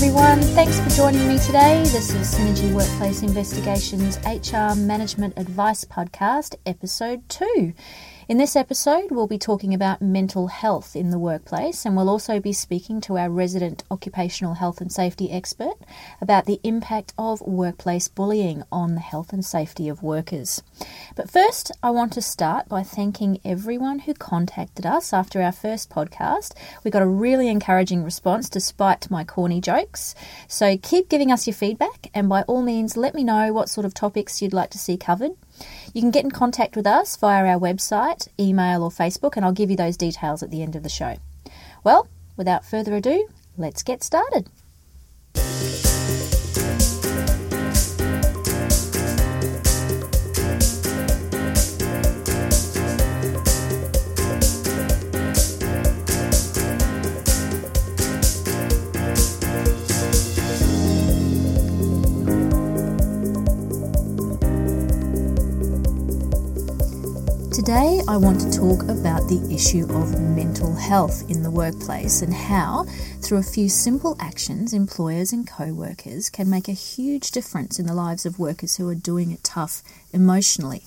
everyone. Thanks for joining me today. This is Synergy Workplace Investigations HR Management Advice Podcast, Episode 2. In this episode, we'll be talking about mental health in the workplace, and we'll also be speaking to our resident occupational health and safety expert about the impact of workplace bullying on the health and safety of workers. But first, I want to start by thanking everyone who contacted us after our first podcast. We got a really encouraging response despite my corny jokes. So keep giving us your feedback, and by all means, let me know what sort of topics you'd like to see covered. You can get in contact with us via our website, email or Facebook, and I'll give you those details at the end of the show. Well, without further ado, let's get started. Today I want to talk about the issue of mental health in the workplace and how, through a few simple actions, employers and co-workers can make a huge difference in the lives of workers who are doing it tough emotionally.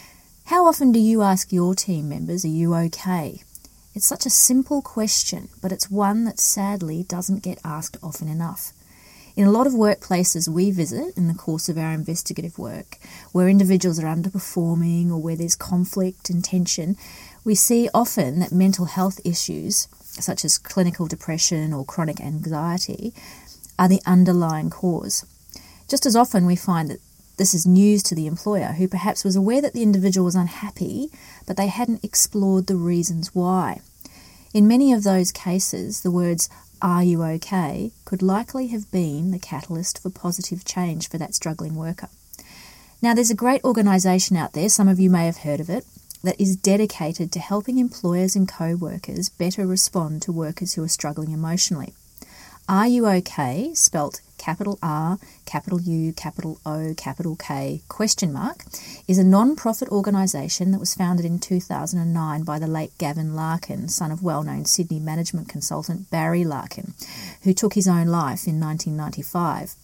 How often do you ask your team members, are you okay? It's such a simple question, but it's one that sadly doesn't get asked often enough. In a lot of workplaces we visit in the course of our investigative work, where individuals are underperforming or where there's conflict and tension, we see often that mental health issues, such as clinical depression or chronic anxiety, are the underlying cause. Just as often we find that this is news to the employer, who perhaps was aware that the individual was unhappy, but they hadn't explored the reasons why. In many of those cases, the words "Are you okay?" could likely have been the catalyst for positive change for that struggling worker. Now, there's a great organisation out there, some of you may have heard of it, that is dedicated to helping employers and co-workers better respond to workers who are struggling emotionally. Are You OK, spelt capital R, capital U, capital O, capital K, question mark, is a non-profit organisation that was founded in 2009 by the late Gavin Larkin, son of well-known Sydney management consultant Barry Larkin, who took his own life in 1995.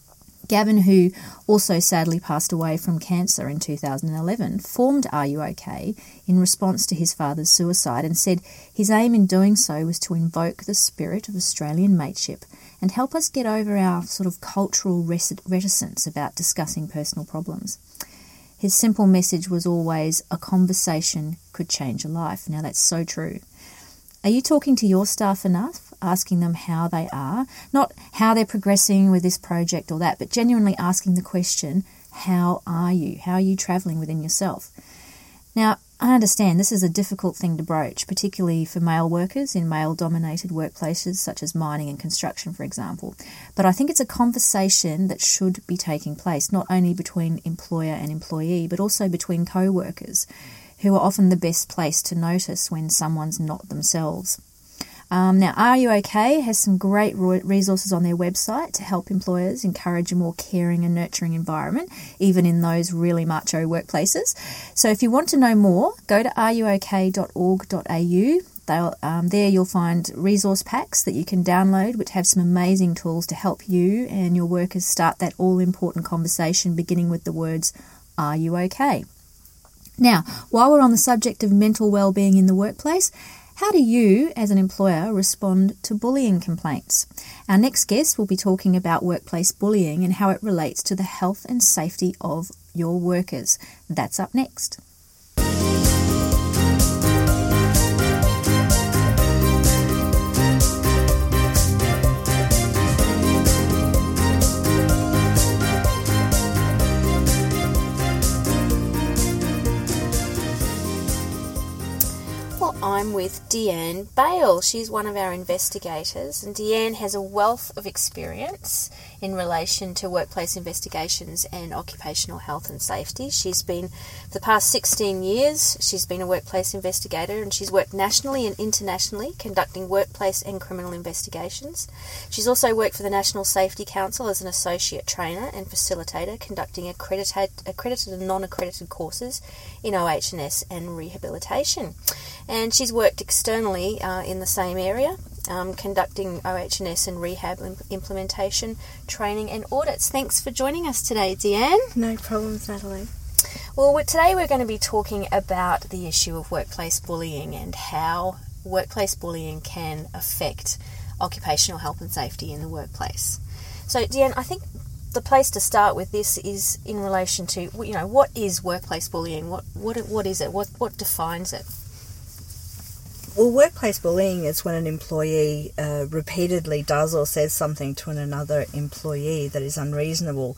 Gavin, who also sadly passed away from cancer in 2011, formed Are You OK in response to his father's suicide and said his aim in doing so was to invoke the spirit of Australian mateship and help us get over our sort of cultural reticence about discussing personal problems. His simple message was always, a conversation could change a life. Now that's so true. Are you talking to your staff enough, asking them how they are? Not how they're progressing with this project or that, but genuinely asking the question, how are you? How are you travelling within yourself? Now, I understand this is a difficult thing to broach, particularly for male workers in male-dominated workplaces such as mining and construction, for example. But I think it's a conversation that should be taking place, not only between employer and employee, but also between co-workers, who are often the best place to notice when someone's not themselves. Now, Are You OK has some great resources on their website to help employers encourage a more caring and nurturing environment, even in those really macho workplaces. So if you want to know more, go to areyouok.org.au. There you'll find resource packs that you can download, which have some amazing tools to help you and your workers start that all-important conversation, beginning with the words, are you okay? Now, while we're on the subject of mental well-being in the workplace, how do you, as an employer, respond to bullying complaints? Our next guest will be talking about workplace bullying and how it relates to the health and safety of your workers. That's up next. I'm with Deanne Bale. She's one of our investigators, and Deanne has a wealth of experience in relation to workplace investigations and occupational health and safety. She's been, for the past 16 years, she's been a workplace investigator, and she's worked nationally and internationally conducting workplace and criminal investigations. She's also worked for the National Safety Council as an associate trainer and facilitator, conducting accredited and non-accredited courses in OH&S and rehabilitation. And she's worked externally in the same area conducting OH&S and rehab implementation, training and audits. Thanks for joining us today, Deanne. No problems, Natalie. Well, today we're going to be talking about the issue of workplace bullying and how workplace bullying can affect occupational health and safety in the workplace. So, Deanne, I think the place to start with this is in relation to, what is workplace bullying? What is it? What defines it? Well, workplace bullying is when an employee repeatedly does or says something to another employee that is unreasonable.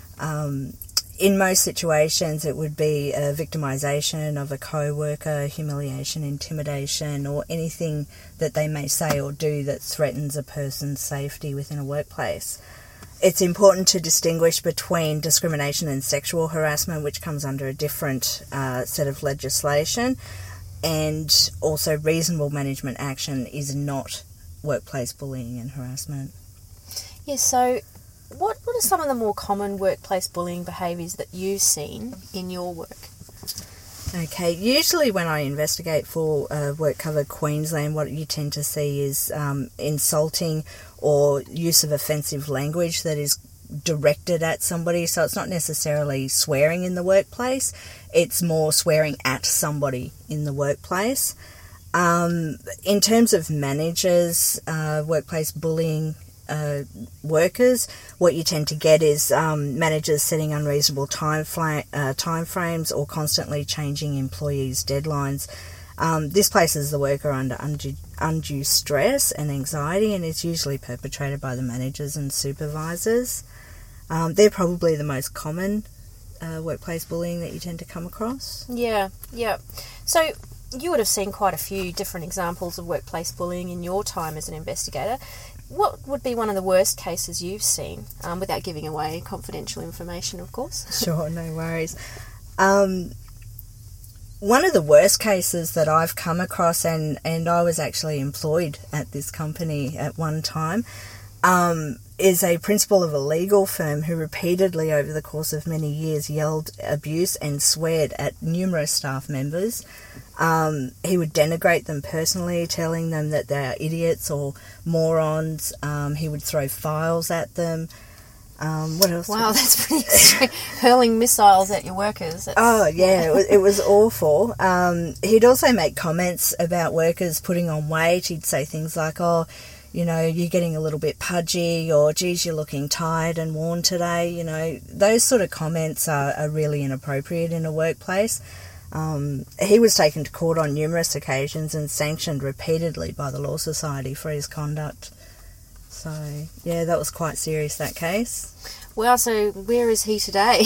In most situations, it would be a victimisation of a co-worker, humiliation, intimidation, or anything that they may say or do that threatens a person's safety within a workplace. It's important to distinguish between discrimination and sexual harassment, which comes under a different set of legislation, and also reasonable management action is not workplace bullying and harassment. Yes, so what are some of the more common workplace bullying behaviours that you've seen in your work? Okay, usually when I investigate for WorkCover Queensland, what you tend to see is insulting or use of offensive language that is directed at somebody. So it's not necessarily swearing in the workplace, it's more swearing at somebody in the workplace. In terms of managers, workplace bullying workers, what you tend to get is managers setting unreasonable time frames or constantly changing employees' deadlines. This places the worker under undue stress and anxiety, and is usually perpetrated by the managers and supervisors. They're probably the most common workplace bullying that you tend to come across. Yeah. So you would have seen quite a few different examples of workplace bullying in your time as an investigator. What would be one of the worst cases you've seen, without giving away confidential information, of course? Sure, no worries. One of the worst cases that I've come across, and I was actually employed at this company at one time, is a principal of a legal firm who repeatedly over the course of many years yelled abuse and sweared at numerous staff members. He would denigrate them personally, telling them that they are idiots or morons. He would throw files at them. What else? Wow, that's pretty extreme. Hurling missiles at your workers. It was awful. He'd also make comments about workers putting on weight. He'd say things like, you're getting a little bit pudgy, or geez, you're looking tired and worn today. Those sort of comments are really inappropriate in a workplace. He was taken to court on numerous occasions and sanctioned repeatedly by the Law Society for his conduct. So, yeah, that was quite serious, that case. Well, so where is he today?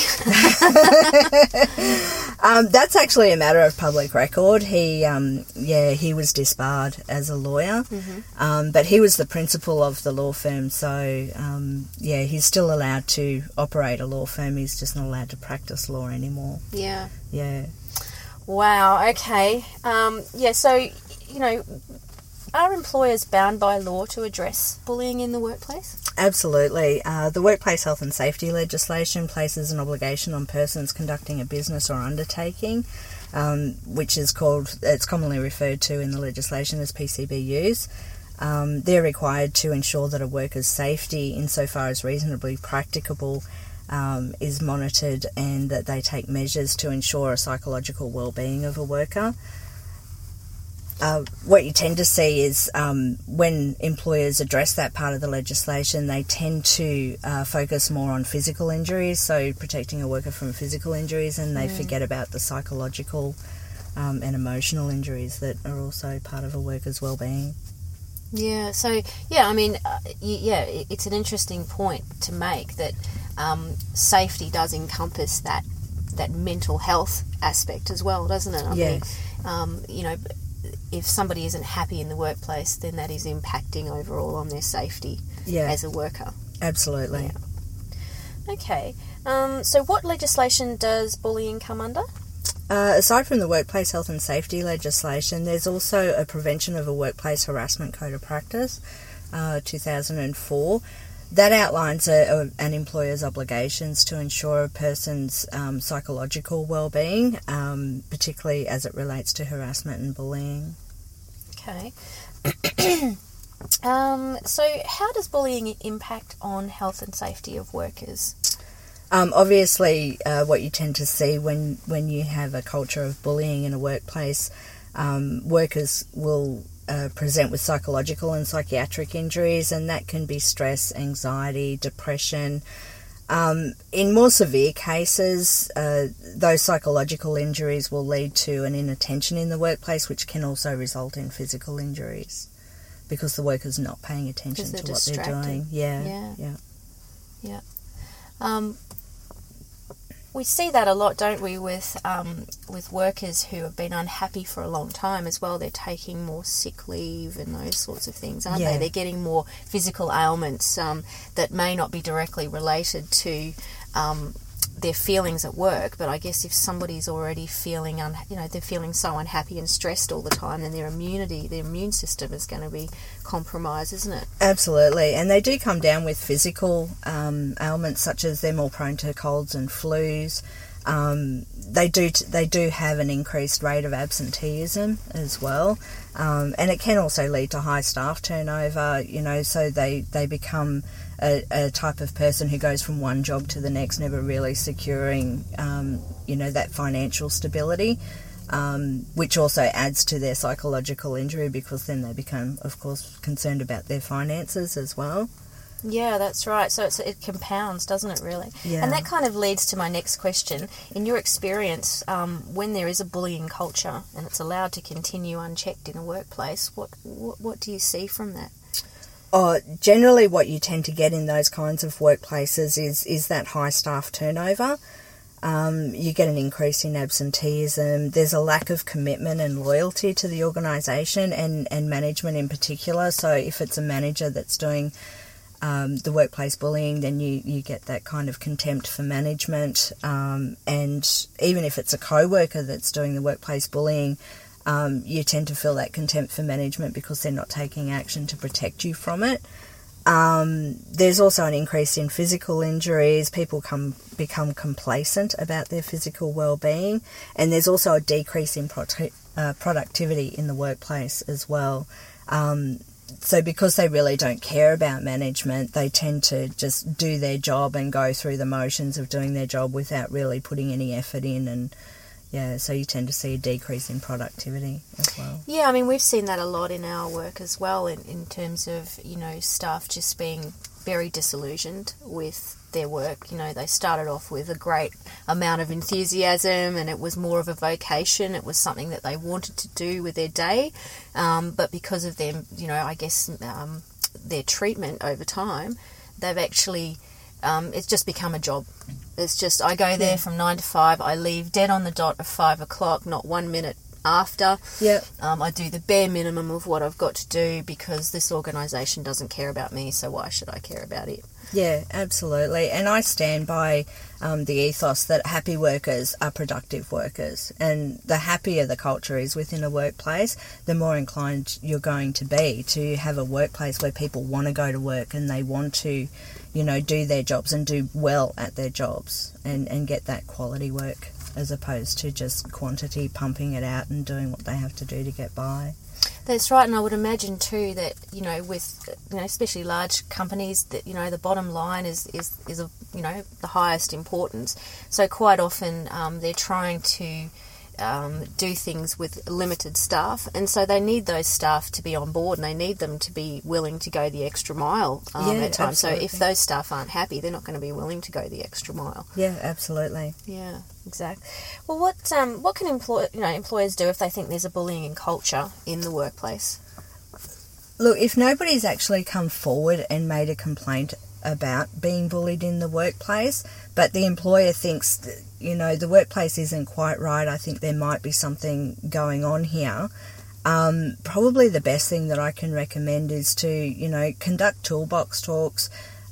That's actually a matter of public record. He was disbarred as a lawyer, but he was the principal of the law firm, so, he's still allowed to operate a law firm. He's just not allowed to practice law anymore. Yeah. Yeah. Wow, okay. So, are employers bound by law to address bullying in the workplace? Absolutely. The workplace health and safety legislation places an obligation on persons conducting a business or undertaking, which is it's commonly referred to in the legislation as PCBUs. They're required to ensure that a worker's safety, insofar as reasonably practicable, is monitored, and that they take measures to ensure a psychological well-being of a worker. What you tend to see is when employers address that part of the legislation, they tend to focus more on physical injuries, so protecting a worker from physical injuries, and they forget about the psychological and emotional injuries that are also part of a worker's well-being. Yeah, so, it's an interesting point to make that safety does encompass that mental health aspect as well, doesn't it? Yes. If somebody isn't happy in the workplace, then that is impacting overall on their safety as a worker. Absolutely. Yeah. Okay. So what legislation does bullying come under? Aside from the workplace health and safety legislation, there's also a Prevention of a Workplace Harassment Code of Practice, 2004. That outlines an employer's obligations to ensure a person's psychological well-being, particularly as it relates to harassment and bullying. Okay. So how does bullying impact on health and safety of workers? Obviously, what you tend to see when you have a culture of bullying in a workplace, workers will present with psychological and psychiatric injuries, and that can be stress, anxiety, depression. In more severe cases, those psychological injuries will lead to an inattention in the workplace, which can also result in physical injuries because the worker's not paying attention to what they're doing. Yeah. We see that a lot, don't we, with workers who have been unhappy for a long time as well. They're taking more sick leave and those sorts of things, aren't they? They're getting more physical ailments that may not be directly related to their feelings at work. But I guess if somebody's already feeling, they're feeling so unhappy and stressed all the time, then their immune system is going to be compromised, isn't it? Absolutely, and they do come down with physical ailments, such as they're more prone to colds and flus. They do have an increased rate of absenteeism as well, and it can also lead to high staff turnover. So they become a type of person who goes from one job to the next, never really securing that financial stability. Which also adds to their psychological injury, because then they become, of course, concerned about their finances as well. Yeah, that's right. So it compounds, doesn't it, really? Yeah. And that kind of leads to my next question. In your experience, when there is a bullying culture and it's allowed to continue unchecked in a workplace, what do you see from that? Generally what you tend to get in those kinds of workplaces is that high staff turnover. You get an increase in absenteeism. There's a lack of commitment and loyalty to the organisation and management in particular. So if it's a manager that's doing the workplace bullying, then you get that kind of contempt for management. And even if it's a co-worker that's doing the workplace bullying, you tend to feel that contempt for management because they're not taking action to protect you from it. There's also an increase in physical injuries. People become complacent about their physical well-being, and there's also a decrease in productivity in the workplace as well. So because they really don't care about management, they tend to just do their job and go through the motions of doing their job without really putting any effort in, and so you tend to see a decrease in productivity as well. Yeah, I mean, we've seen that a lot in our work as well, in terms of, staff just being very disillusioned with their work. They started off with a great amount of enthusiasm, and it was more of a vocation. It was something that they wanted to do with their day, but because of their, their treatment over time, they've actually, it's just become a job. It's just, I go there from 9 to 5, I leave dead on the dot of 5 o'clock, not 1 minute after. Yep. I do the bare minimum of what I've got to do because this organisation doesn't care about me, so why should I care about it? Yeah, absolutely. And I stand by the ethos that happy workers are productive workers. And the happier the culture is within a workplace, the more inclined you're going to be to have a workplace where people want to go to work and they want to, do their jobs and do well at their jobs and get that quality work, as opposed to just quantity, pumping it out and doing what they have to do to get by. That's right, and I would imagine too that, with, especially large companies, that, the bottom line is the highest importance. So quite often they're trying to do things with limited staff, and so they need those staff to be on board, and they need them to be willing to go the extra mile at times. Absolutely. So if those staff aren't happy, they're not going to be willing to go the extra mile. Yeah, absolutely. Yeah, exactly. Well, what can employers do if they think there's a bullying culture in the workplace? Look, if nobody's actually come forward and made a complaint about being bullied in the workplace, but the employer thinks that, the workplace isn't quite right, I think there might be something going on here, probably the best thing that I can recommend is to, conduct toolbox talks,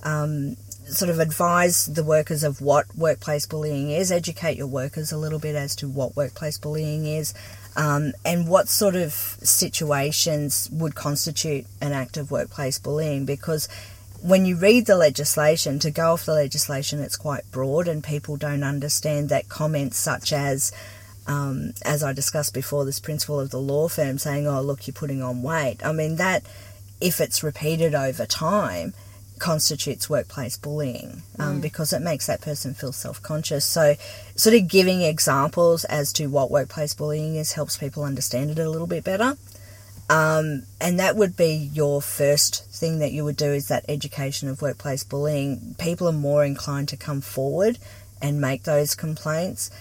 sort of advise the workers of what workplace bullying is, educate your workers a little bit as to what workplace bullying is, and what sort of situations would constitute an act of workplace bullying, because when you read the legislation, to go off the legislation, it's quite broad and people don't understand that comments such as I discussed before, this principle of the law firm saying, oh, look, you're putting on weight. I mean, that if it's repeated over time, constitutes workplace bullying, because it makes that person feel self-conscious. So sort of giving examples as to what workplace bullying is helps people understand it a little bit better. And that would be your first thing that you would do, is that education of workplace bullying. People are more inclined to come forward and make those complaints.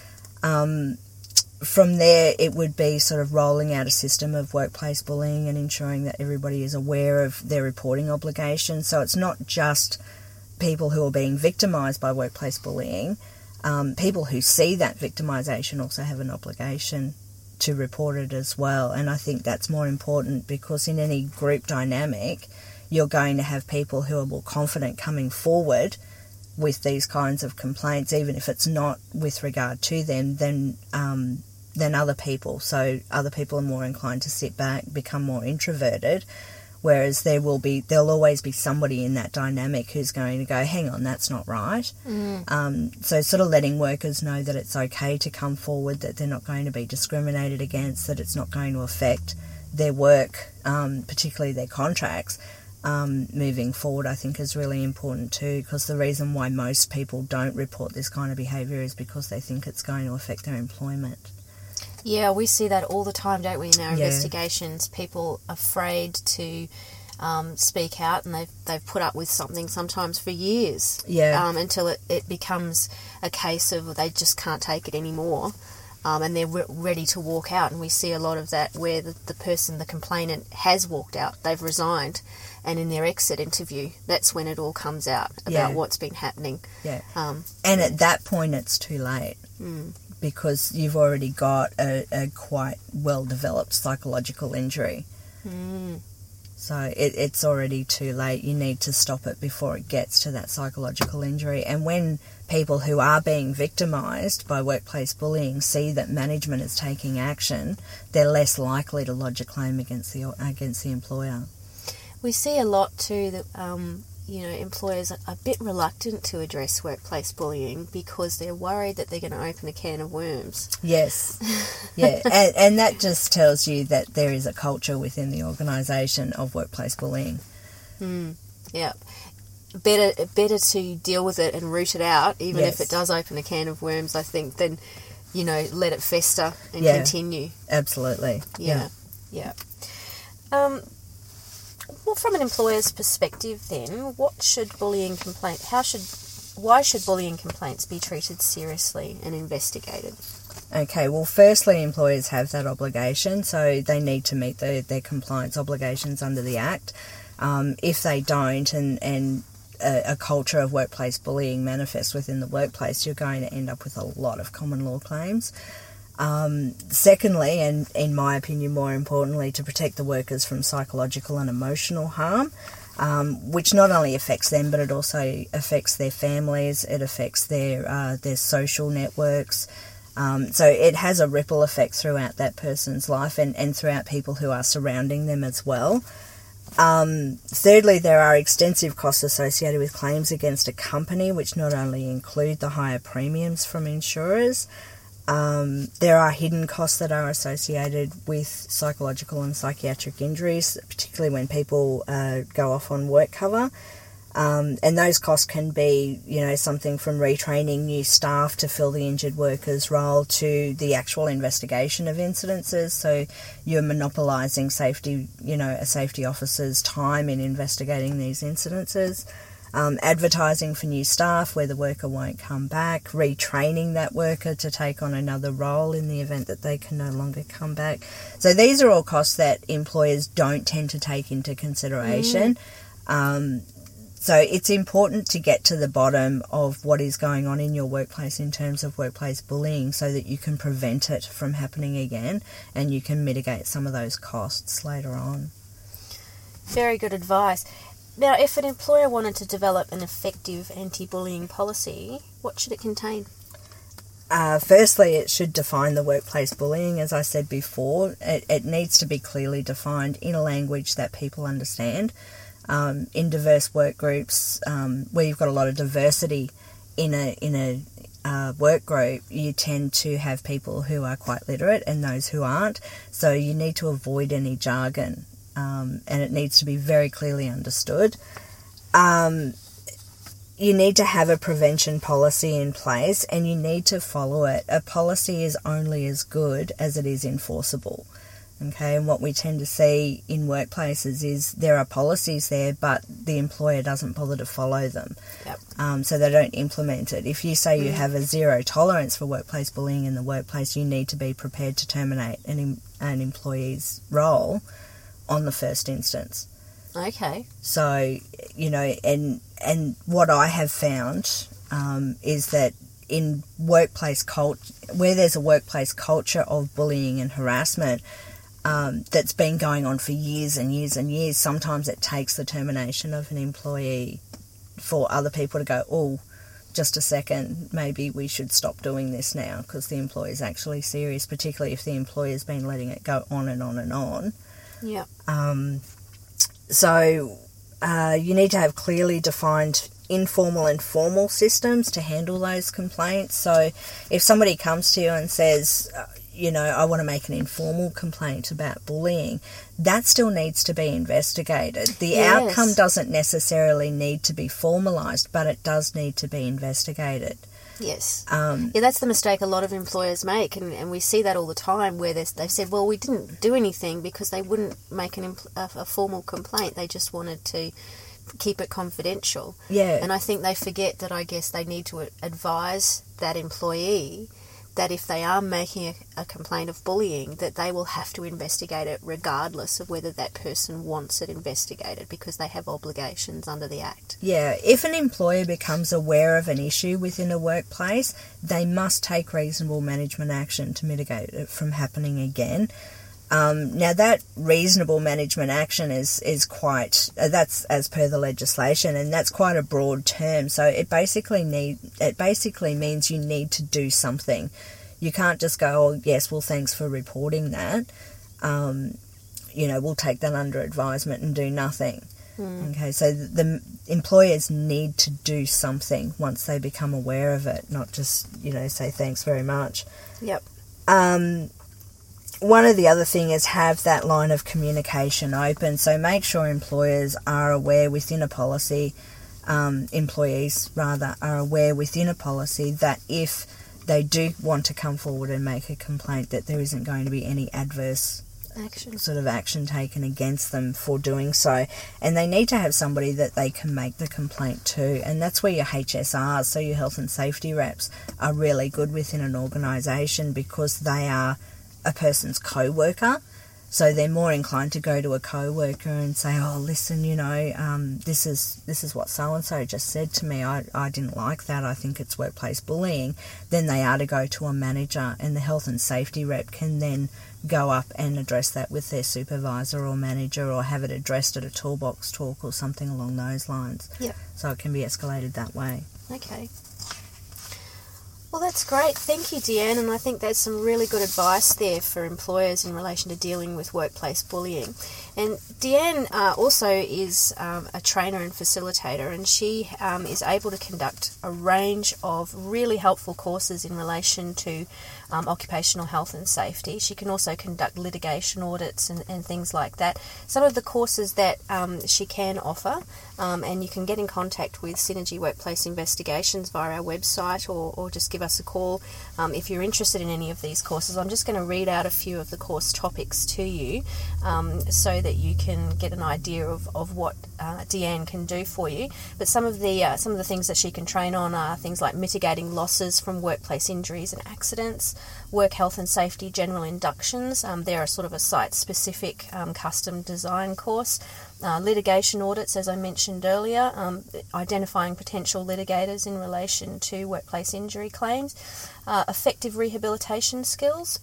From there, it would be sort of rolling out a system of workplace bullying and ensuring that everybody is aware of their reporting obligations. So it's not just people who are being victimised by workplace bullying. People who see that victimisation also have an obligation to report it as well. And I think that's more important, because in any group dynamic, you're going to have people who are more confident coming forward with these kinds of complaints, even if it's not with regard to them, than other people. So other people are more inclined to sit back, become more introverted, whereas there'll always be somebody in that dynamic who's going to go, hang on, that's not right. So sort of letting workers know that it's okay to come forward, that they're not going to be discriminated against, that it's not going to affect their work, particularly their contracts, moving forward, I think is really important too, because the reason why most people don't report this kind of behaviour is because they think it's going to affect their employment. Yeah, we see that all the time, don't we, in our investigations? People afraid to speak out, and they've put up with something sometimes for years, until it becomes a case of they just can't take it anymore, and they're ready to walk out. And we see a lot of that where the complainant has walked out, they've resigned, and in their exit interview, that's when it all comes out about what's been happening. Yeah, and at that point, it's too late. Because you've already got a quite well-developed psychological injury. So it's already too late. You need to stop it before it gets to that psychological injury. And when people who are being victimised by workplace bullying see that management is taking action, they're less likely to lodge a claim against the employer. We see a lot too that employers are a bit reluctant to address workplace bullying because they're worried that they're going to open a can of worms. Yes, yeah, and that just tells you that there is a culture within the organisation of workplace bullying. Yeah, better to deal with it and root it out, even if it does open a can of worms, I think, than let it fester and continue. Absolutely. Yeah. Well, from an employer's perspective, then, why should bullying complaints be treated seriously and investigated? Okay, well, firstly, employers have that obligation, so they need to meet their compliance obligations under the Act. If they don't, and a culture of workplace bullying manifests within the workplace, you're going to end up with a lot of common law claims. Secondly, and in my opinion more importantly, to protect the workers from psychological and emotional harm, which not only affects them, but it also affects their families, it affects their social networks. So it has a ripple effect throughout that person's life and throughout people who are surrounding them as well. Thirdly, there are extensive costs associated with claims against a company, which not only include the higher premiums from insurers. There are hidden costs that are associated with psychological and psychiatric injuries, particularly when people go off on work cover. And those costs can be, something from retraining new staff to fill the injured worker's role to the actual investigation of incidences. So you're monopolising a safety officer's time in investigating these incidences. Advertising for new staff where the worker won't come back, retraining that worker to take on another role in the event that they can no longer come back. So these are all costs that employers don't tend to take into consideration. So it's important to get to the bottom of what is going on in your workplace in terms of workplace bullying so that you can prevent it from happening again and you can mitigate some of those costs later on. Very good advice. Now, if an employer wanted to develop an effective anti-bullying policy, what should it contain? Firstly, it should define the workplace bullying. As I said before, it needs to be clearly defined in a language that people understand. In diverse work groups, where you've got a lot of diversity in a work group, you tend to have people who are quite literate and those who aren't. So you need to avoid any jargon and it needs to be very clearly understood. You need to have a prevention policy in place, and you need to follow it. A policy is only as good as it is enforceable. Okay, and what we tend to see in workplaces is there are policies there, but the employer doesn't bother to follow them. Yep. So they don't implement it. If you say you have a zero tolerance for workplace bullying in the workplace, you need to be prepared to terminate an employee's role on the first instance. Okay. So, you know, and what I have found is that in workplace where there's a workplace culture of bullying and harassment, that's been going on for years and years and years, sometimes it takes the termination of an employee for other people to go, oh, just a second, maybe we should stop doing this now because the employer's actually serious, particularly if the employer's been letting it go on and on and on. Yeah. So you need to have clearly defined informal and formal systems to handle those complaints. So if somebody comes to you and says, you know, I want to make an informal complaint about bullying, that still needs to be investigated. The outcome doesn't necessarily need to be formalised, but it does need to be investigated. Yes. That's the mistake a lot of employers make, and we see that all the time where they've said, well, we didn't do anything because they wouldn't make a formal complaint. They just wanted to keep it confidential. Yeah. And I think they forget that I guess they need to advise that employee that if they are making a complaint of bullying, that they will have to investigate it regardless of whether that person wants it investigated, because they have obligations under the Act. Yeah, if an employer becomes aware of an issue within a workplace, they must take reasonable management action to mitigate it from happening again. Now, that reasonable management action is quite, that's as per the legislation, and that's quite a broad term. So it basically means you need to do something. You can't just go, oh, yes, well, thanks for reporting that. You know, we'll take that under advisement and do nothing. Okay, so the employers need to do something once they become aware of it, not just, you know, say thanks very much. Yep. One of the other thing is have that line of communication open. So make sure employers are aware within a policy, employees rather, are aware within a policy that if they do want to come forward and make a complaint, that there isn't going to be any adverse action taken against them for doing so. And they need to have somebody that they can make the complaint to, and that's where your HSRs, so your health and safety reps, are really good within an organisation, because they are a person's co-worker, so they're more inclined to go to a co-worker and say, oh, listen, you know, this is what so-and-so just said to me, I didn't like that, I think it's workplace bullying, then they are to go to a manager, and the health and safety rep can then go up and address that with their supervisor or manager, or have it addressed at a toolbox talk or something along those lines. Yep. So it can be escalated that way. Okay. Well, that's great. Thank you, Deanne, and I think there's some really good advice there for employers in relation to dealing with workplace bullying. And Deanne also is a trainer and facilitator, and she is able to conduct a range of really helpful courses in relation to occupational health and safety. She can also conduct litigation audits and things like that. Some of the courses that she can offer, and you can get in contact with Synergy Workplace Investigations via our website, or just give us a call if you're interested in any of these courses. I'm just going to read out a few of the course topics to you so that you can get an idea of what Deanne can do for you. But some of the things that she can train on are things like mitigating losses from workplace injuries and accidents, work health and safety general inductions. They're a sort of a site-specific custom design course. Litigation audits, as I mentioned earlier, identifying potential litigators in relation to workplace injury claims, effective rehabilitation skills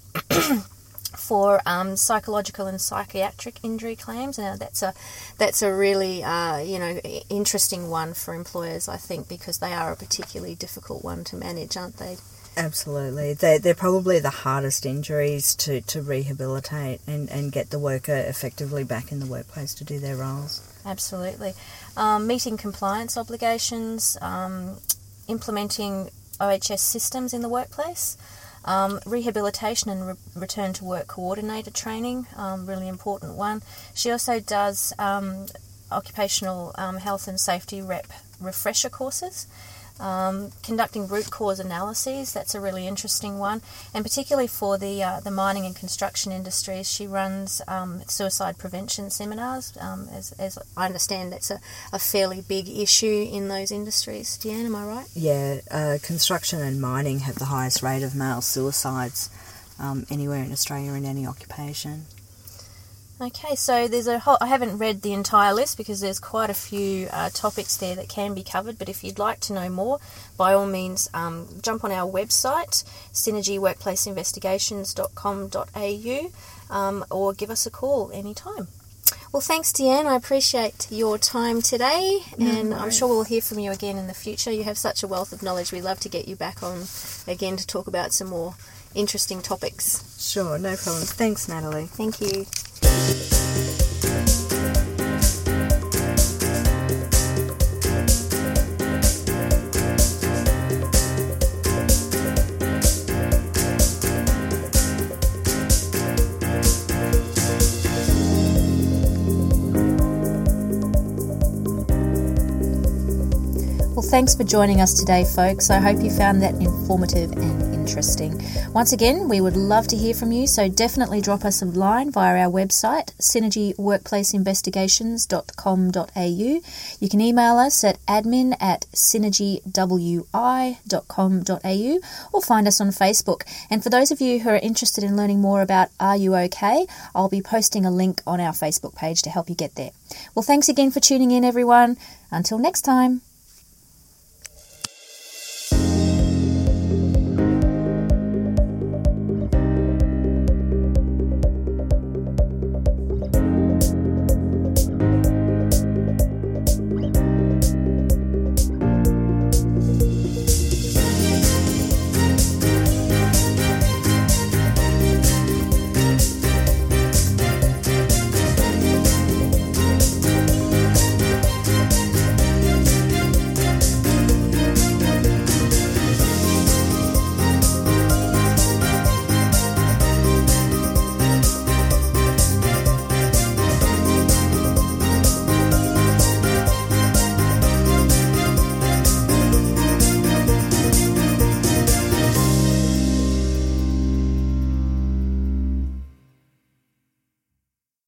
for psychological and psychiatric injury claims. Now that's a really interesting one for employers, I think, because they are a particularly difficult one to manage, aren't they? Absolutely. They're probably the hardest injuries to rehabilitate and get the worker effectively back in the workplace to do their roles. Absolutely. Meeting compliance obligations, implementing OHS systems in the workplace, Rehabilitation and return to work coordinator training, really important one. She also does occupational health and safety refresher courses. Conducting root cause analyses, that's a really interesting one, and particularly for the mining and construction industries, she runs suicide prevention seminars. As I understand, that's a fairly big issue in those industries. Deanne, am I right? Yeah, construction and mining have the highest rate of male suicides anywhere in Australia in any occupation. Okay, so there's a whole, I haven't read the entire list because there's quite a few topics there that can be covered, but if you'd like to know more, by all means jump on our website, synergyworkplaceinvestigations.com.au, or give us a call anytime. Well, thanks, Deanne. I appreciate your time today, and I'm sure we'll hear from you again in the future. You have such a wealth of knowledge. We'd love to get you back on again to talk about some more interesting topics. Sure, no problem. Thanks, Natalie. Thank you. Well, thanks for joining us today, folks. I hope you found that informative and interesting. Once again, we would love to hear from you, so definitely drop us a line via our website, synergyworkplaceinvestigations.com.au. You can email us at admin@synergywi.com.au or find us on Facebook. And for those of you who are interested in learning more about Are You OK?, I'll be posting a link on our Facebook page to help you get there. Well, thanks again for tuning in, everyone. Until next time.